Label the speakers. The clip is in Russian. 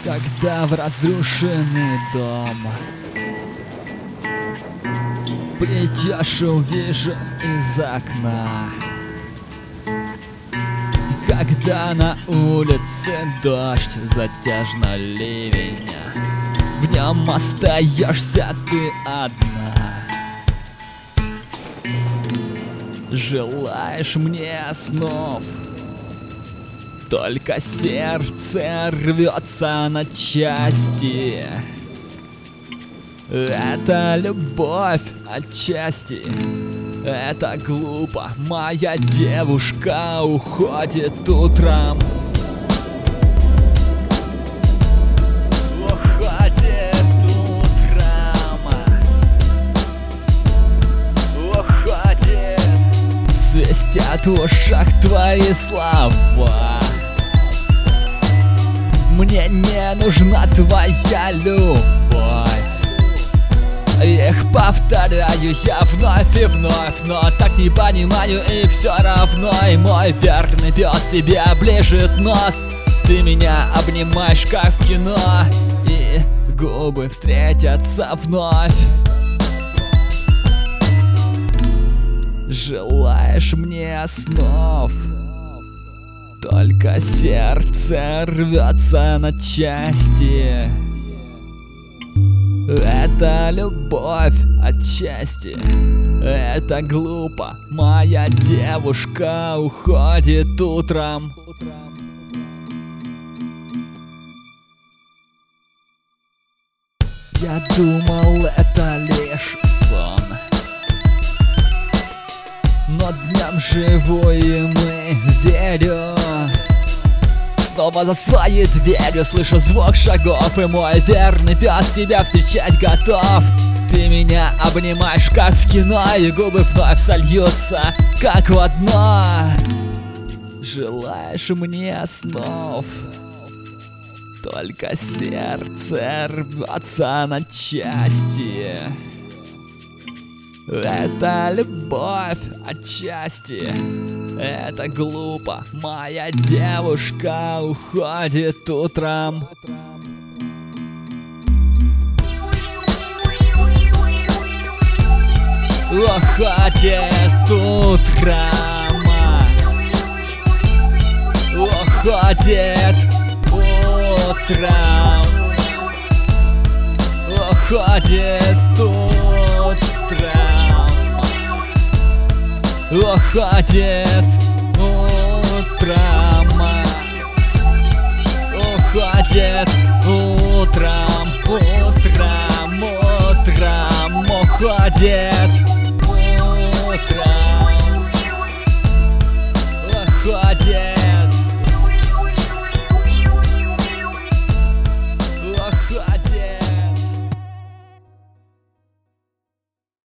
Speaker 1: Когда в разрушенный дом придешь, увижу из окна. Когда на улице дождь, затяжно ливень, в нем остаешься ты одна. Желаешь мне снов, только сердце рвется на части. Это любовь отчасти, это глупо. Моя девушка уходит утром. Уходит утром. Уходит. Свистят в ушах твои слова. Мне не нужна твоя любовь. Их повторяю я вновь и вновь, но так не понимаю их все равно. И мой верный пес тебе оближет нос. Ты меня обнимаешь, как в кино, и губы встретятся вновь. Желаешь мне снов, только сердце рвется на части. Это любовь отчасти, это глупо. Моя девушка уходит утром. Я думал, это лишь сон, но днем живу и мы верю. Снова за своей дверью слышу звук шагов, и мой верный пес тебя встречать готов. Ты меня обнимаешь, как в кино, и губы вновь сольются, как в одно. Желаешь мне снов, только сердце рвется на части. Это любовь отчасти, это глупо. Моя девушка уходит утром. Уходит утром. Уходит утром. Уходит утром. Уходит утром. Уходит утром. Утром, утром уходит.